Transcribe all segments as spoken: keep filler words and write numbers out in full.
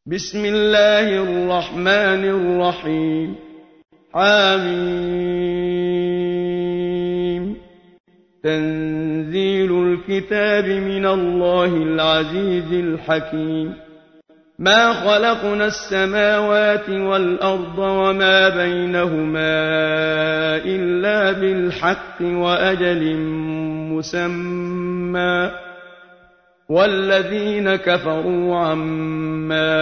بسم الله الرحمن الرحيم. حميم. تنزيل الكتاب من الله العزيز الحكيم. ما خلقنا السماوات والأرض وما بينهما إلا بالحق وأجل مسمى، والذين كفروا عما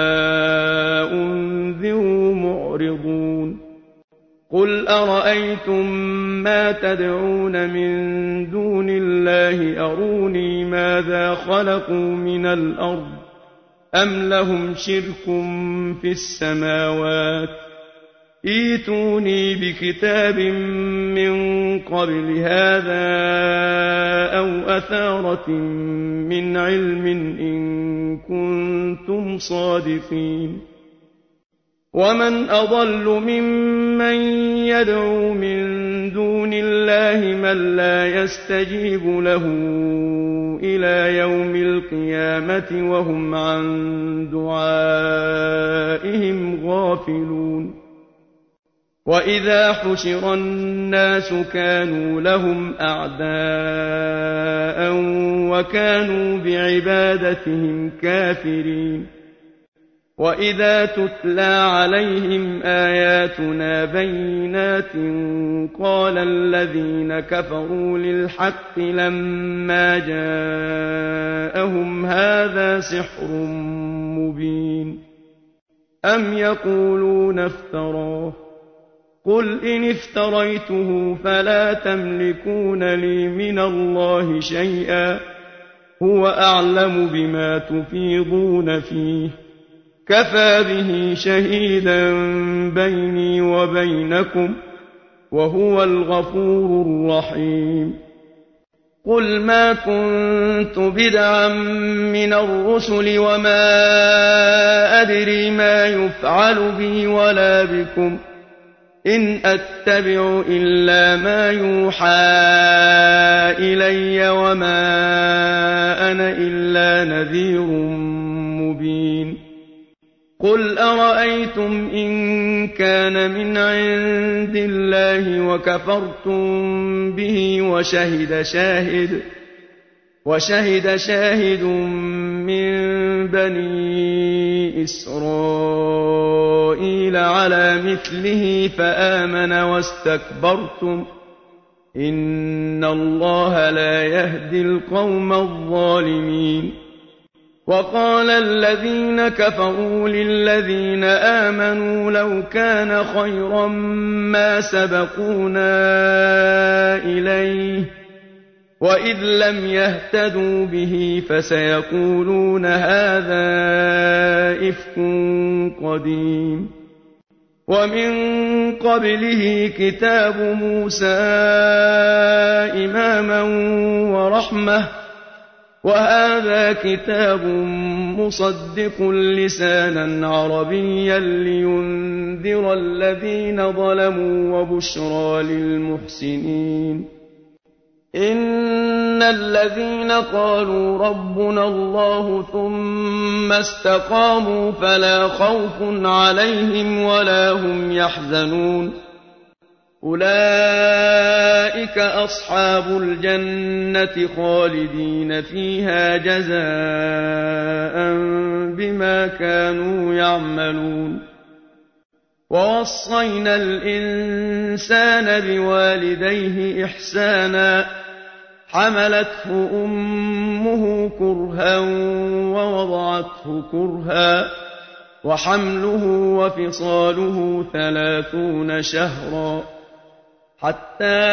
أنذروا معرضون. قل أرأيتم ما تدعون من دون الله أروني ماذا خلقوا من الأرض أم لهم شرك في السماوات، ائتوني بكتاب من قبل هذا أو أثارة من علم إن كنتم صادقين. ومن أضل ممن يدعو من دون الله من لا يستجيب له إلى يوم القيامة وهم عن دعائهم غافلون. وإذا حشر الناس كانوا لهم أعداء وكانوا بعبادتهم كافرين. وإذا تتلى عليهم آياتنا بينات قال الذين كفروا للحق لما جاءهم هذا سحر مبين. أم يقولون افتراه، قل إن افتريته فلا تملكون لي من الله شيئا، هو أعلم بما تفيضون فيه، كفى به شهيدا بيني وبينكم وهو الغفور الرحيم. قل ما كنت بدعا من الرسل وما أدري ما يفعل بي ولا بكم، إن أتبع إلا ما يوحى إلي وما أنا إلا نذير مبين. قل أرأيتم إن كان من عند الله وكفرتم به وشهد شاهد وشهد شاهد من بني إسرائيل على مثله فآمن واستكبرتم، إن الله لا يهدي القوم الظالمين. وقال الذين كفروا للذين آمنوا لو كان خيرا ما سبقونا إليه، وإذ لم يهتدوا به فسيقولون هذا إفك قديم. ومن قبله كتاب موسى إماما ورحمة، وهذا كتاب مصدق لسانا عربيا لينذر الذين ظلموا وبشرى للمحسنين. إن الذين قالوا ربنا الله ثم استقاموا فلا خوف عليهم ولا هم يحزنون، أولئك أصحاب الجنة خالدين فيها جزاء بما كانوا يعملون. ووصينا الإنسان بوالديه إحسانا، حملته أمه كرها ووضعته كرها، وحمله وفصاله ثلاثون شهرا، حتى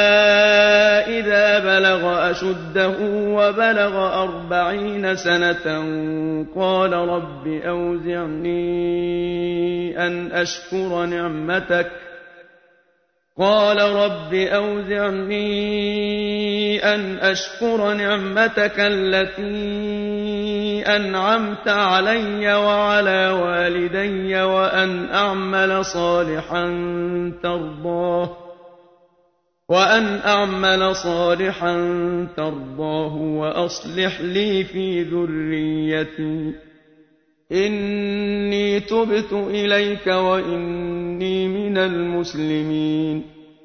إذا بلغ أشده وبلغ أربعين سنة قال رب أوزعني أن أشكر نعمتك قال رب أوزعني أن أشكر نعمتك التي أنعمت علي وعلى والدي وأن أعمل صالحا ترضاه وأن أعمل صالحا ترضاه وأصلح لي في ذريتي إني تبت إليك وإني من المسلمين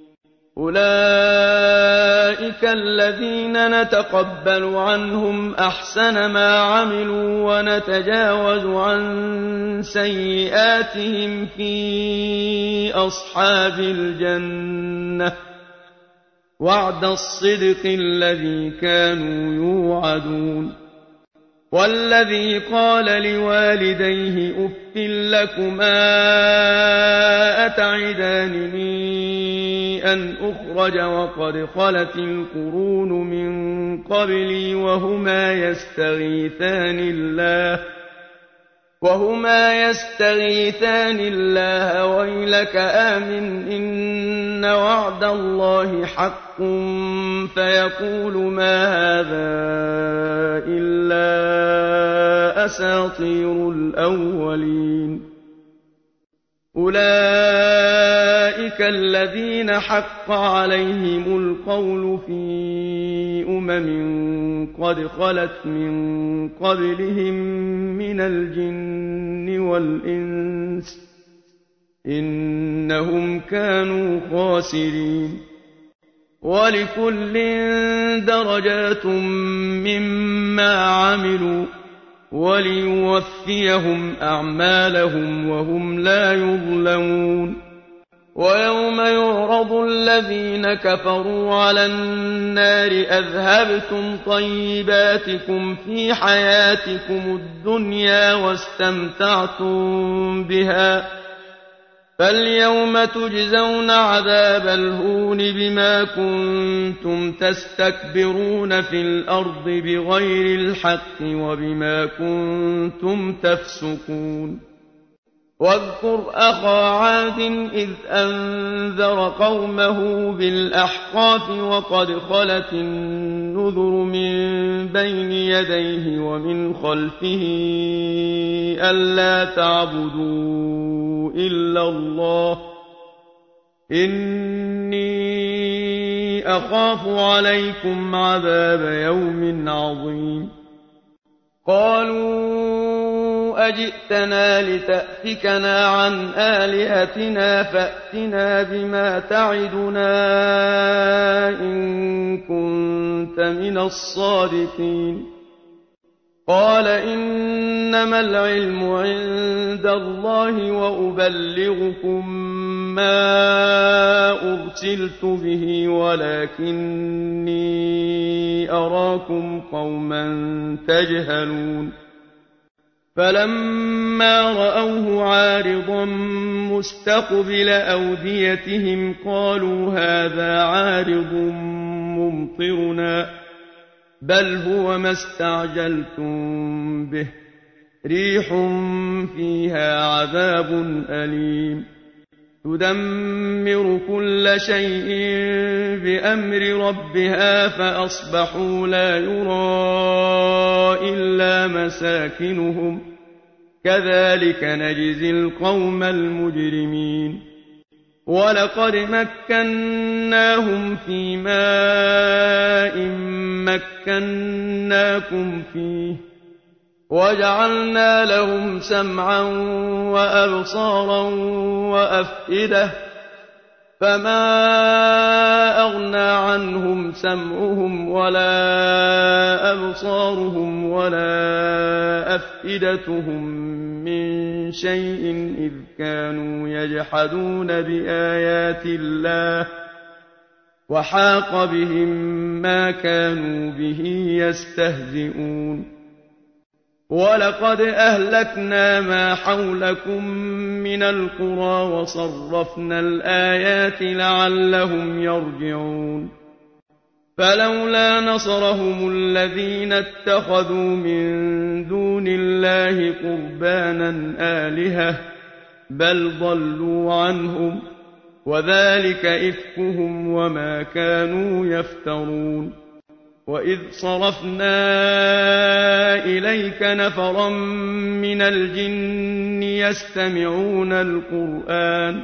أولئك الذين نتقبل عنهم أحسن ما عملوا ونتجاوز عن سيئاتهم في أصحاب الجنة وعد الصدق الذي كانوا يوعدون والذي قال لوالديه أف لكما أتعدانني أن أخرج وقد خلت القرون من قبلي وهما يستغيثان الله وهما يستغيثان الله ويلك آمن إن وعد الله حق فيقول ما هذا إلا أساطير الأولين أولئك الذين حق عليهم القول في أمم قد خلت من قبلهم من الجن والإنس إنهم كانوا خاسرين ولكل درجات مما عملوا وليوفيهم أعمالهم وهم لا يظلمون ويوم يعرض الذين كفروا على النار أذهبتم طيباتكم في حياتكم الدنيا واستمتعتم بها فاليوم تجزون عذاب الهون بما كنتم تستكبرون في الأرض بغير الحق وبما كنتم تفسقون واذكر أخا عاد إذ أنذر قومه بالأحقاف وقد خلت النذر من بين يديه ومن خلفه ألا تعبدوا إلا الله إني أخاف عليكم عذاب يوم عظيم قالوا أجئتنا لتأفكنا عن آلهتنا فأتنا بما تعدنا إن كنت من الصادقين قال إنما العلم عند الله وأبلغكم ما أرسلت به ولكني أراكم قوما تجهلون فلما رأوه عارضا مستقبل أوديتهم قالوا هذا عارض ممطرنا بل هو ما استعجلتم به ريح فيها عذاب أليم تدمر كل شيء بأمر ربها فأصبحوا لا يرى إلا مساكنهم كذلك نجزي القوم المجرمين ولقد مكناهم في ماء مكناكم فيه وجعلنا لهم سمعا وأبصارا وأفئدة فما أغنى عنهم سمعهم ولا أبصارهم ولا أفئدتهم من شيء إذ كانوا يجحدون بآيات الله وحاق بهم ما كانوا به يستهزئون ولقد أهلكنا ما حولكم من القرى وصرفنا الآيات لعلهم يرجعون فلولا نصرهم الذين اتخذوا من دون الله قربانا آلهة بل ضلوا عنهم وذلك إفكهم وما كانوا يفترون وإذ صرفنا إليك نفرا من الجن يستمعون القرآن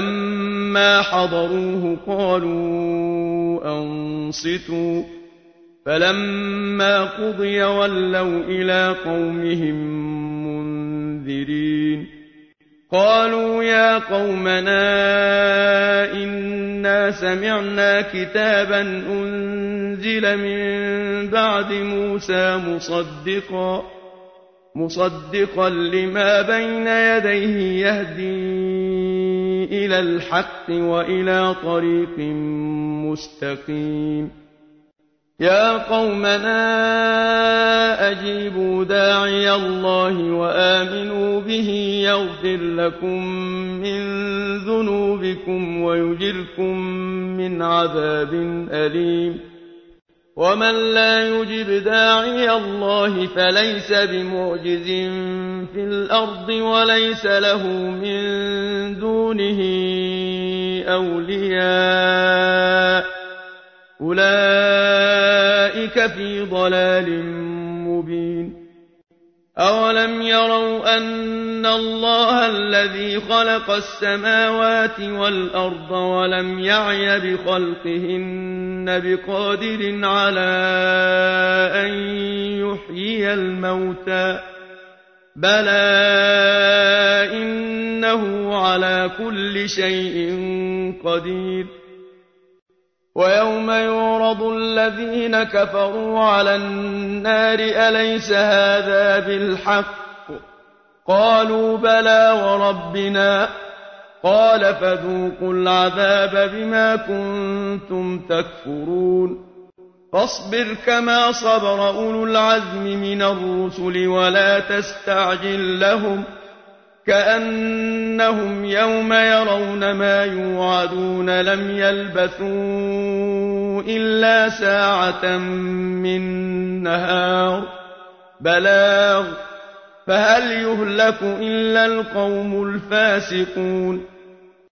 فلما حضروه قالوا أنصتوا فلما قضي ولوا إلى قومهم منذرين قالوا يا قومنا إنا سمعنا كتابا أنزل من بعد موسى مصدقا مصدقا لما بين يديه يهدي إلى الحق وإلى طريق مستقيم يا قومنا أجيبوا داعي الله وآمنوا به يغفر لكم من ذنوبكم ويجركم من عذاب أليم ومن لا يجب داعي الله فليس بمعجز في الأرض وليس له من دونه أولياء أولئك في ضلال مبين أولم يروا أن الله الذي خلق السماوات والأرض ولم يعي بخلقهن بقادر على أن يحيي الموتى بلى إنه على كل شيء قدير ويوم يعرض الذين كفروا على النار أليس هذا بالحق قالوا بلى وربنا قال فذوقوا العذاب بما كنتم تكفرون فاصبر كما صبر أولو العزم من الرسل ولا تستعجل لهم كأنهم يوم يرون ما يوعدون لم يلبثوا إلا ساعة من نهار بلاغ فهل يهلك إلا القوم الفاسقون